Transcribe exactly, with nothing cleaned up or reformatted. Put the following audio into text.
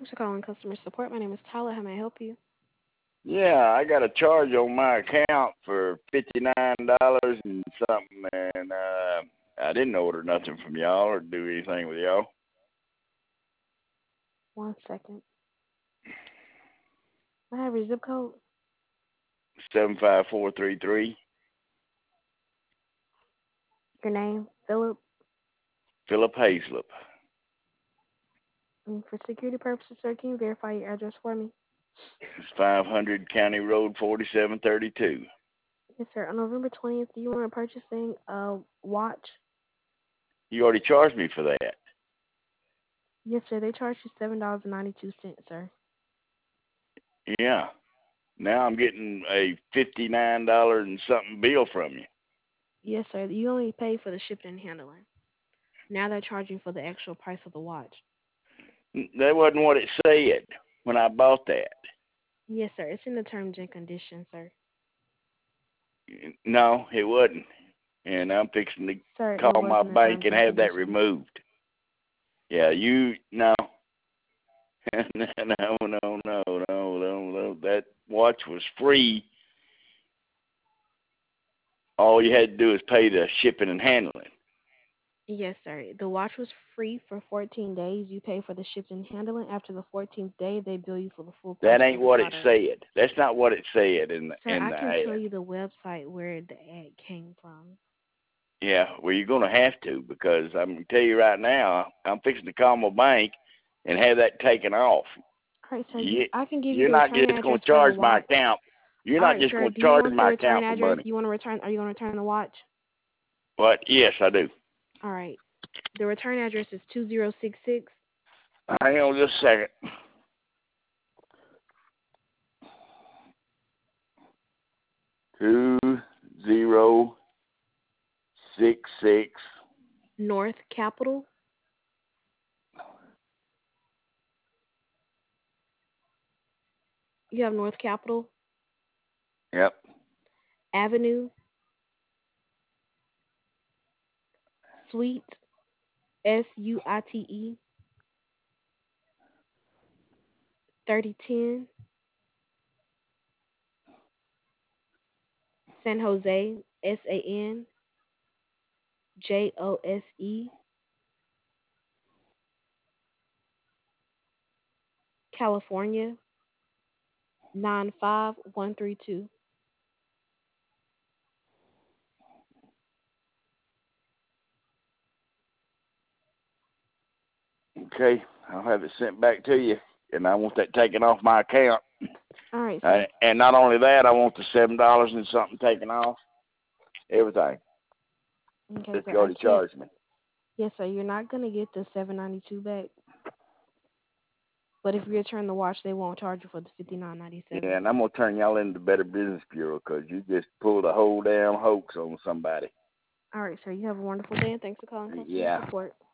Thanks for calling customer support. My name is Tyler. How may I help you? Yeah, I got a charge on my account for fifty-nine dollars and something, and uh, I didn't order nothing from y'all or do anything with y'all. One second. I have your zip code. seven five four three three. Your name, Philip. Philip Hayslip. And for security purposes, sir, can you verify your address for me? It's five hundred County Road forty-seven thirty-two. Yes, sir. On November twentieth, you were purchasing a watch? You already charged me for that. Yes, sir. They charged you seven dollars and ninety-two cents, sir. Yeah. Now I'm getting a fifty-nine dollars and something bill from you. Yes, sir. You only paid for the shipping and handling. Now they're charging for the actual price of the watch. That wasn't what it said when I bought that. Yes, sir. It's in the terms and conditions, sir. No, it wasn't. And I'm fixing to Sir, it call was my in the bank terms and and have that conditions. removed. Yeah, you no. no, no, no, no, no, no. That watch was free. All you had to do is pay the shipping and handling. Yes, sir. The watch was free for fourteen days. You pay for the shipping and handling. After the fourteenth day, they bill you for the full price That of ain't the what it product. said. That's not what it said in the Sir, in I the can tell ad. you the website where the ad came from. Yeah, well, you're gonna have to because I'm gonna tell you right now, I'm fixing to call my bank and have that taken off. All right, sir. You, You, I can give you you're the not return just gonna address for the charge my watch. account. You're All not right, just sir. gonna Do you charge want the my return account for address? money. You want to return? Are you going to return the watch? But yes, I do. All right. The return address is two zero six six. Hang on just a second. Two zero six six North Capitol. You have North Capitol Yep. Avenue, Suite, S U I T E, thirty ten, San Jose, S A N J O S E, California, nine five one three two. Okay, I'll have it sent back to you, and I want that taken off my account. All right, Uh, sir. and not only that, I want the seven dollars and something taken off. Everything Okay, that sir. you I already can't. charged me. Yes, sir. You're not gonna get the seven ninety two back. But if you return the watch, they won't charge you for the fifty nine ninety seven. Yeah, and I'm gonna turn y'all into Better Business Bureau because you just pulled a whole damn hoax on somebody. All right, sir. You have a wonderful day, and thanks for calling customer Yeah. support.